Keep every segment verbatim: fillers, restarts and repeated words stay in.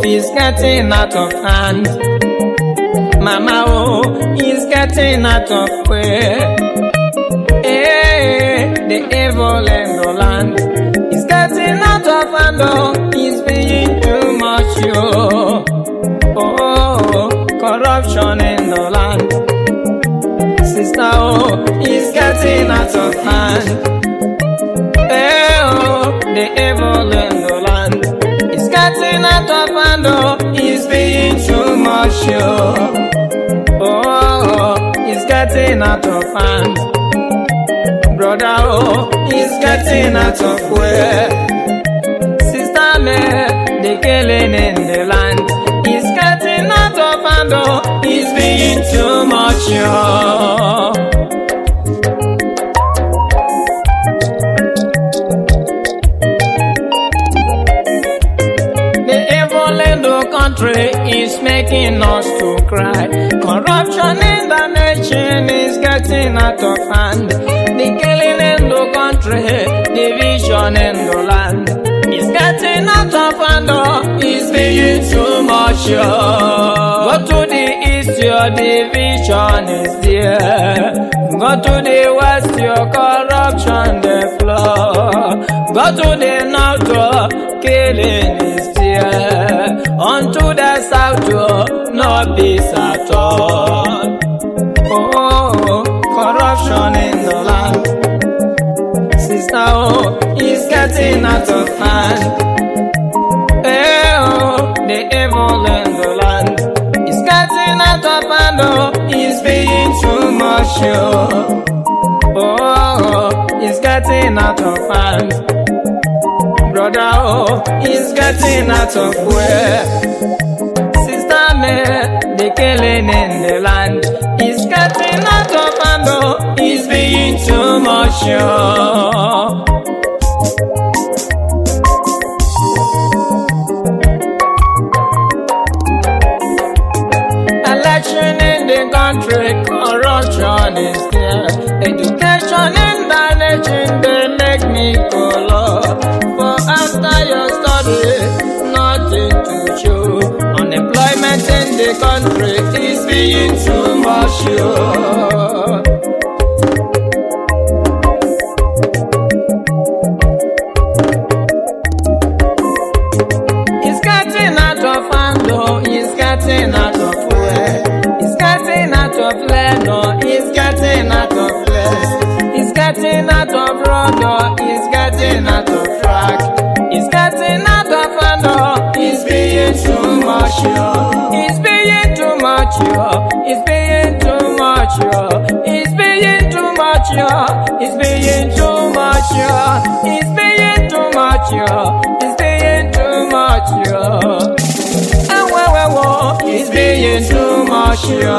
it's getting out of hand. Mama, oh, it's getting out of way. Hey, the evil in the land is getting out of hand. Oh, it's being too much, yo. Oh, corruption in the land. Sister, oh, it's getting out of hand. Hey, oh, the evil in the land is getting out of hand. Oh, it's being too much, yo. Oh, it's getting out of hand. Brother, oh, it's getting out of way. Sister, me, the killing in the land is getting out of hand. Oh, it's being too much, yo. The evil in the country is making us to cry. Corruption in the nation is getting out of hand. The killing in the country, division in the land is getting out of hand. Oh, it's being too much. Oh. Go to the east, your division is there. Go to the west, your corruption the flow. Go to the north, your killing is there. Unto the south, your no peace at all. Oh, corruption in the land. Sister, oh, it's getting out of hand. Hey, oh, the evil in the land is getting out of hand. Oh, it's being too much, oh. Oh, it's getting out of hand. Brother, oh, it's getting out of way. Sister, me, the killing in the land is getting out of hand. Oh, it's being too much, oh. Election in the country, corruption is there. Education in the nation, they make me go low. For after your study, nothing to show. Unemployment in the country is being too much, yo. It's getting out of hand, oh, it's getting out of way. It's getting out of land, oh, it's getting out of place. It's getting out of road, oh, it's getting out of track. It's getting out of hand, oh, it's being too much, yo. It's being too much, yo. It's being too much, yo. It's being too much, yo. It's being too much, yo. It's being too much, yo. It's being too much, yo. And where we walk, it's being too much, yo.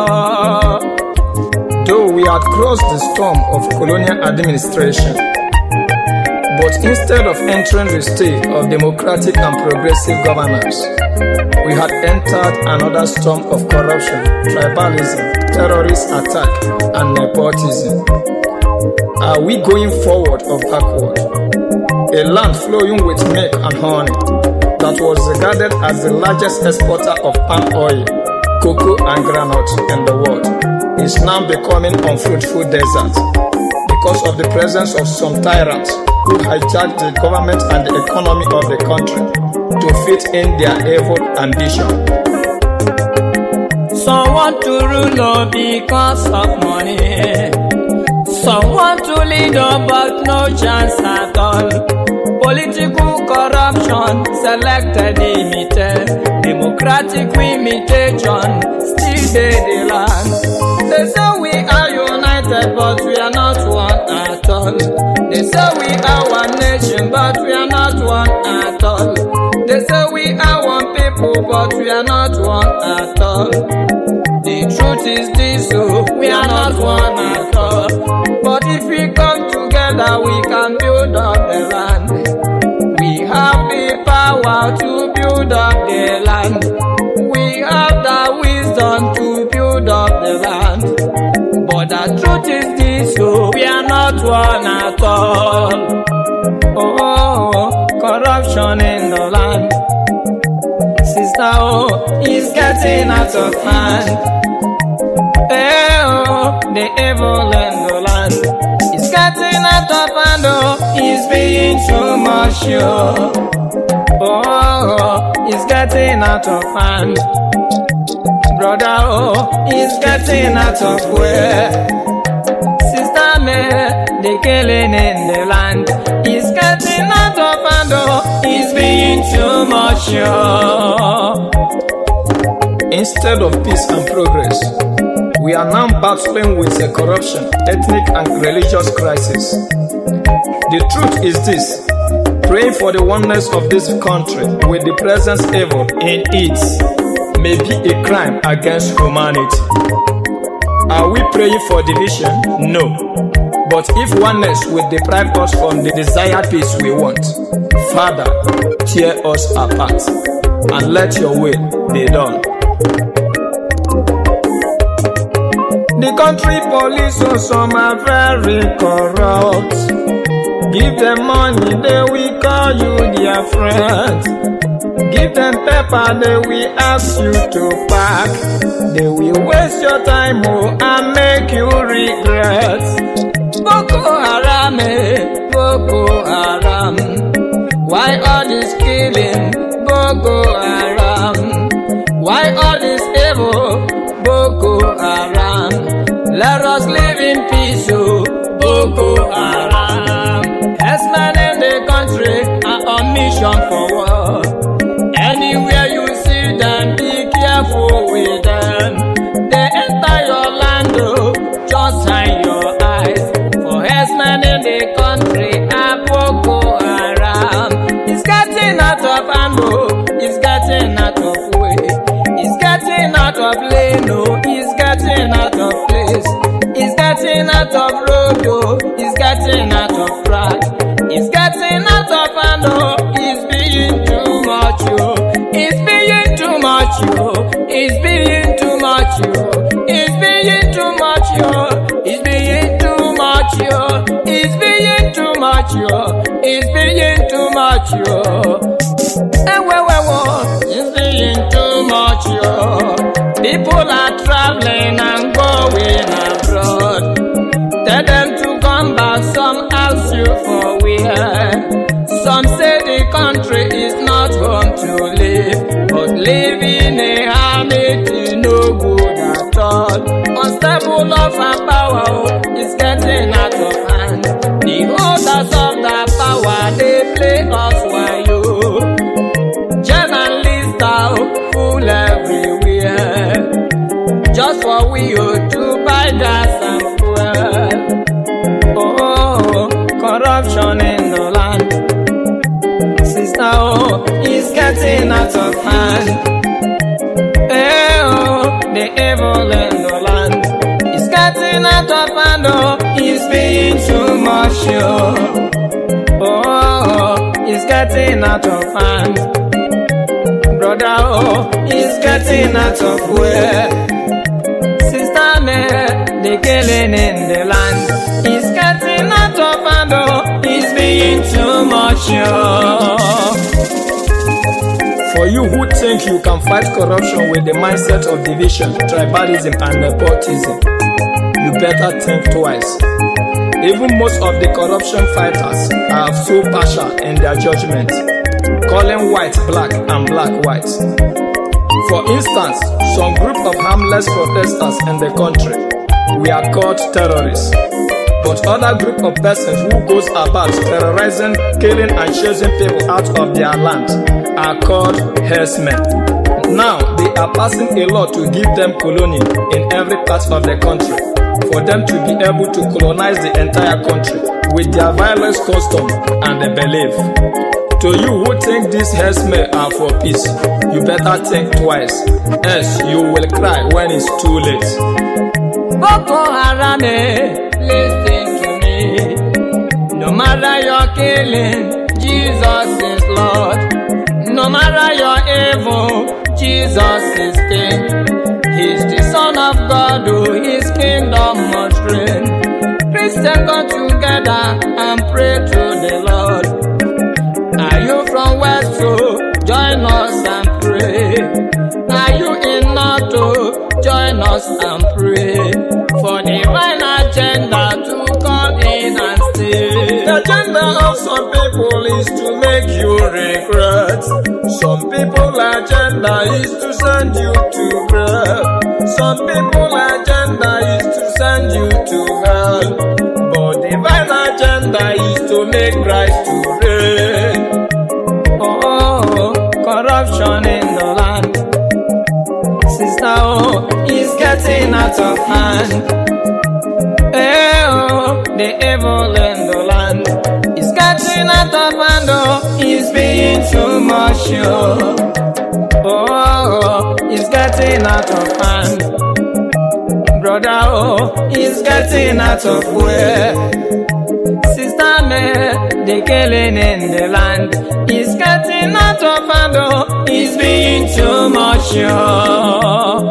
Though we had crossed the storm of colonial administration, but instead of entering the state of democratic and progressive governance, we had entered another storm of corruption, tribalism, terrorist attack, and nepotism. Are we going forward or backward? A land flowing with milk and honey that was regarded as the largest exporter of palm oil, cocoa, and groundnut in the world is now becoming unfruitful desert because of the presence of some tyrants who hijack the government and the economy of the country to fit in their evil ambition. Some want to rule on because of money. Some want to lead on but no chance at all. Political corruption, selected imitate. Democratic imitation, still they the land. They say we are united but we are not one at all. They say we are one nation but we are not one at all. They say we are one people but we are not one at all. The truth is this, so we are not one at all. But if we come together we can build up the land. We have the power to build up the land. We have the wisdom to build up the land. But the truth is this, so we are not one at all. Oh, corruption in the land. Sister, oh, it's getting out of hand. Hey, oh, the evil in the land. It's getting out of hand, oh, it's being too much, oh. Oh, it's getting out of hand. Brother, oh, it's getting out of way. Sister, me, the killing in the land. It's getting out of hand, oh, it's being too much, oh. Instead of peace and progress, we are now battling with a corruption, ethnic and religious crisis. The truth is this: praying for the oneness of this country with the present evil in it may be a crime against humanity. Are we praying for division? No. But if oneness will deprive us from the desired peace we want, Father, tear us apart and let your will be done. The country police or some are very corrupt. Give them money, they will call you their friend. Give them pepper, they will ask you to pack. They will waste your time, oh, and make you regret. Boko Haram, eh, Boko Haram. Why all this killing? Boko Haram. Why all this evil? Boko Haram. Let us live in peace, oh, Boko Haram. Herdsmen in the country are on mission for war. Anywhere you see them, be careful with them. They enter your land, oh, just hide your eyes. For herdsmen in the country are Boko Haram. It's getting out of hand, oh, it's getting out of way. It's getting out of lane, oh, it's getting out of place. It's getting out of road, oh, it's getting out of track. It's getting out of hand, oh, it's being too much, oh. It's being too much, oh. It's being too much, oh. It's being too much, oh. It's being too much, oh. It's being too much, oh. It's being too much, oh. And where we want, it's being too much, oh. People are traveling and going abroad. Tell them to come back, some ask you for where. Some say the country is not home to live, but living a hermit is no good at all. Unstable love and power is getting out of hand. The holders of the power, they play us while journalists are full everywhere. Just for we ought to buy gas and fuel. Oh, corruption in the land. Sister, oh, it's getting out of hand. Hey, oh, the evil in the land. It's getting out of hand, oh, it's being too much, oh. Oh, it's getting out of hand. Brother, oh, it's getting out of way. Sister, me, the killing in the land. It's getting out of hand, oh, it's being too much, oh. For you who think you can fight corruption with the mindset of division, tribalism and nepotism, you better think twice. Even most of the corruption fighters are so partial in their judgment, calling white black and black white. For instance, some group of harmless protesters in the country, we are called terrorists. But other group of persons who goes about terrorizing, killing and chasing people out of their land are called herdsmen. Now they are passing a law to give them colony in every part of the country, for them to be able to colonize the entire country with their violence custom and the belief. To you who think these herdsmen are for peace, you better think twice, else you will cry when it's too late. Boko Haram, listen to me. No matter your killing, Jesus is Lord. No matter your evil, Jesus is King. He's the Son of God, who His kingdom must reign. Christians come together and pray to the Lord. Are you from West? So join us and pray. fast and pray for divine agenda to come in and stay. The agenda of some people is to make you regret. Some people agenda is to send you to grave. Some people agenda is to send you to hell. But divine agenda is to make Christ to reign. Oh, corruption in the land, sister, oh, is getting out of hand. Eh, oh, the evil in the land is getting out of hand. Oh, it's being too much. Oh, oh, it's getting out of hand. Brother, oh, it's getting out of way. Sister, me, the killing in the land is getting out of hand. Oh, it's being too much. Oh.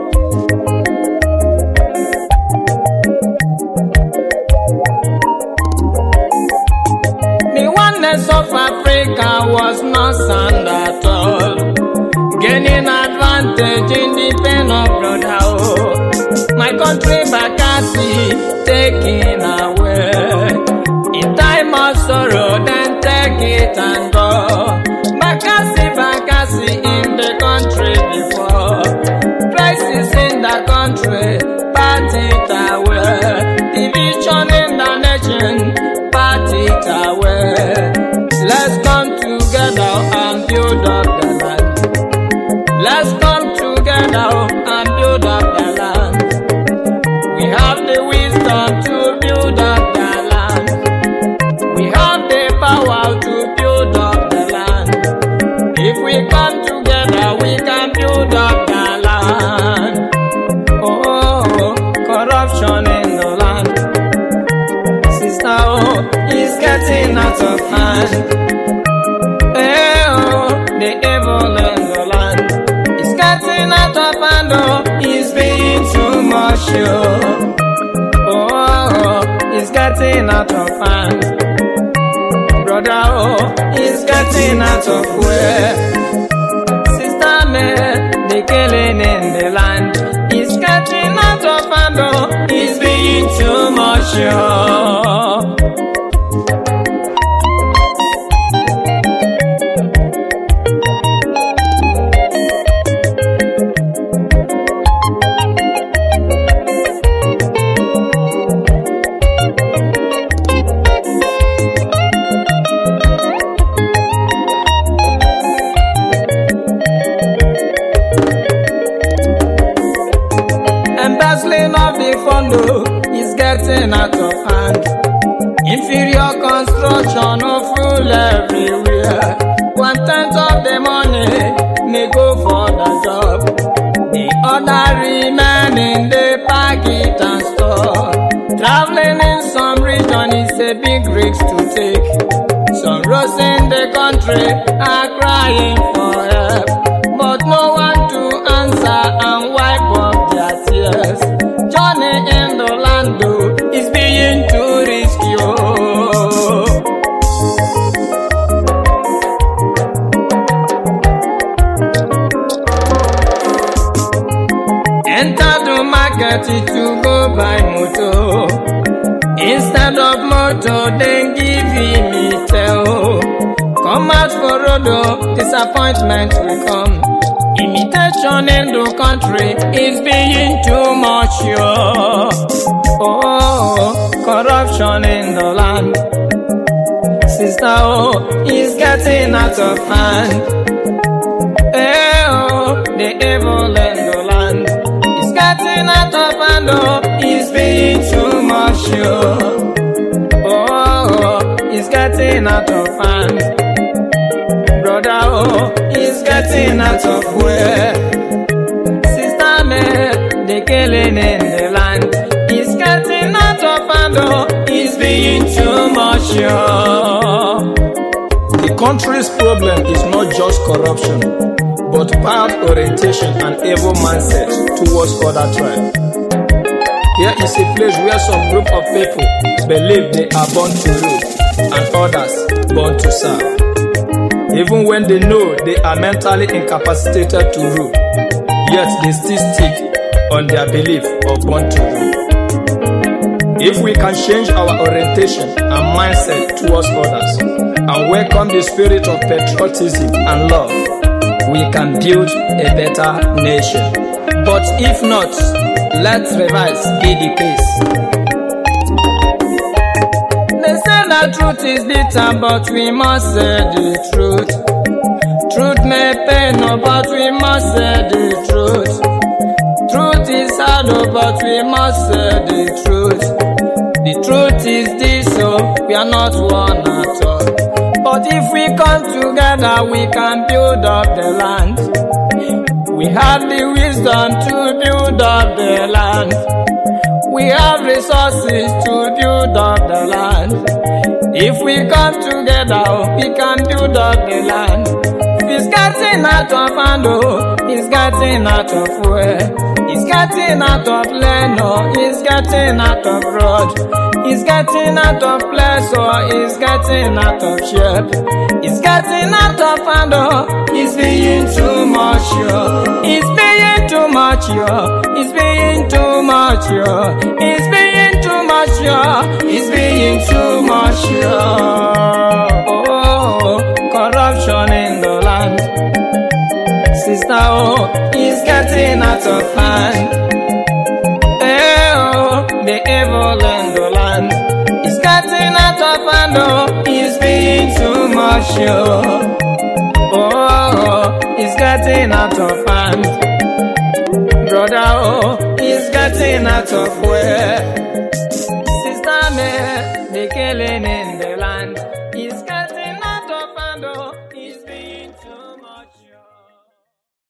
The oneness of Africa was not sound at all, gaining advantage in the pain of brother. Oh, my country Bakassi taken away. In time of sorrow, then take it and go. Bakassi, Bakassi in the country before. Crisis in the country, part it away. Division in the nation, part it away. Let's come together and build up the land. Let's come together and build up the land. We have the wisdom to build up the land. We have the power to build up the land. If we come together, we can build up the land. Oh, corruption in the land, sister, oh, is getting out of hand. Eh, oh, the evil in the land is getting out of hand. Oh, it's being too much. Oh, oh, it's getting out of hand. Brother, oh, it's getting out of way. Sister, me, the killing in the land is getting out of hand. Oh, it's being too much. Oh. Embezzling of the fund is getting out of hand. Inferior construction of rule everywhere. One tenth of the money may go for the job. The other remain in the packet and store. Traveling in some region is a big risk to take. Some roads in the country are crying for help, but no one to answer and wipe up their tears. Journey in the land oh, is being too risky. Oh. Enter the market to go buy motor. Instead of motor, then give him it. Oh. Come out for road, oh, disappointment will come. Imitation in the country is being too much. Oh, oh, corruption in the land, sister, oh, is getting out of hand. Eh, oh, the evil in the land is getting out of hand. Oh, is being too much. Oh, oh, it's getting out of hand. Brother, oh, it's getting out of way. Sister, me, the killing in the land is getting out of hand. Oh, it's being too much. Oh. The country's problem is not just corruption, but bad orientation and evil mindset towards other tribes. Here is a place where some group of people believe they are born to rule and others born to serve. Even when they know they are mentally incapacitated to rule, yet they still stick on their belief or born to rule. If we can change our orientation and mindset towards others and welcome the spirit of patriotism and love, we can build a better nation. But if not, let's revise be the case. They say that truth is bitter, but we must say the truth. Truth may pain, no, but we must say the truth. Truth is hard, oh, but we must say the truth. The truth is this, oh, we are not one at all. But if we come together, we can build up the land. We have the wisdom to build up the land. We have resources to build up the land. If we come together, oh, we can build up the land. It's getting out of hand, oh, it's getting out of way. It's getting out of lane, oh, it's getting out of road. It's getting out of place, oh, it's getting out of shape. It's getting out of hand, oh, it's being too much, oh. It's being too much, oh. It's being too much, oh. It's being too much, oh. It's being too much, oh. Oh, corruption in the land. Sister, oh, it's getting out of hand. Hey, oh, the evil in the land. It's getting out of hand, oh, it's being too much, oh. Oh, it's getting out of hand. Brother, oh, it's getting out of way. Sister, me, the killing